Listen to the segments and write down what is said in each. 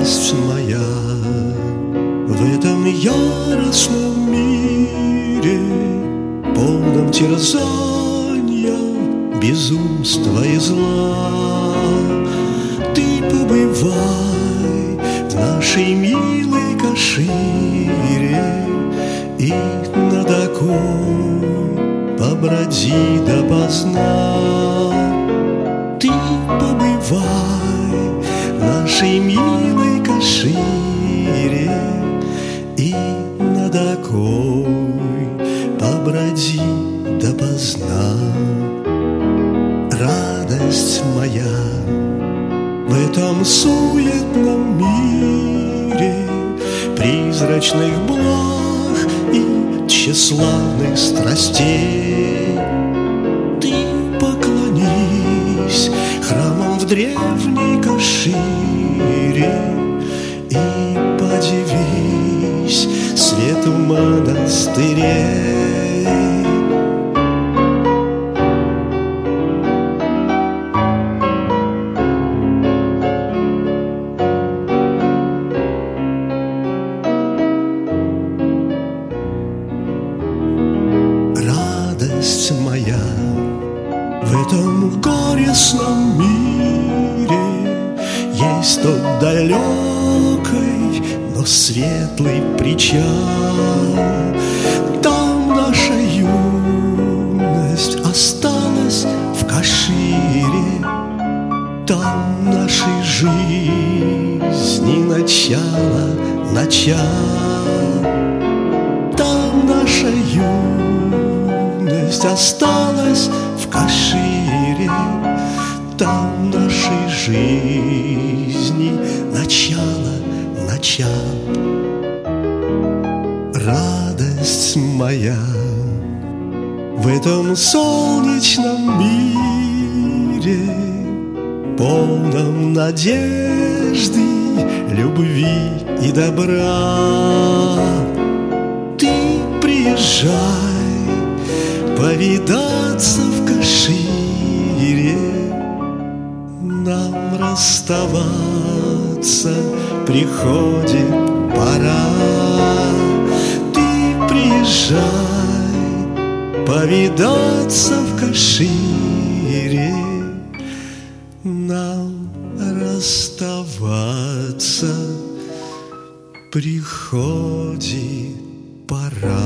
радость моя, в этом яростном мире, полном терзания, безумства и зла. Ты побывай в нашей милой Кашире и над Окой поброди допоздна. Ты побывай в нашей милой Кашире и над Окой поброди допоздна. Радость моя, в этом суетном мире призрачных благ и тщеславных страстей, ты поклонись храмам в древней Кашире и подивись свету монастырей. Радость моя, в этом горестном мире есть тот далекий, но светлый причал. Там наша юность осталась в Кашире, там нашей жизни начало. Там наша юность осталась в Кашире, там нашей жизни начало. Радость моя, в этом солнечном мире, полном надежды, любви и добра, ты приезжай повидаться в Кашире. Нам расставаться приходит пора. Ты приезжай повидаться в Кашире. Нам расставаться приходит пора.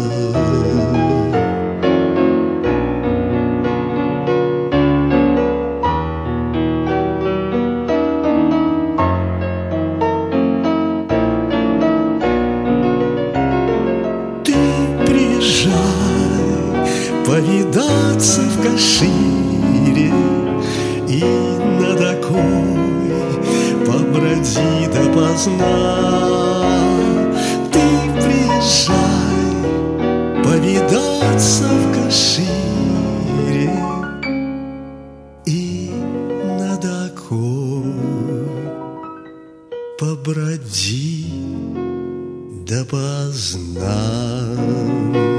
Повидаться в Кашире и над Окой поброди допоздна. Ты приезжай повидаться в Кашире и над Окой поброди допоздна.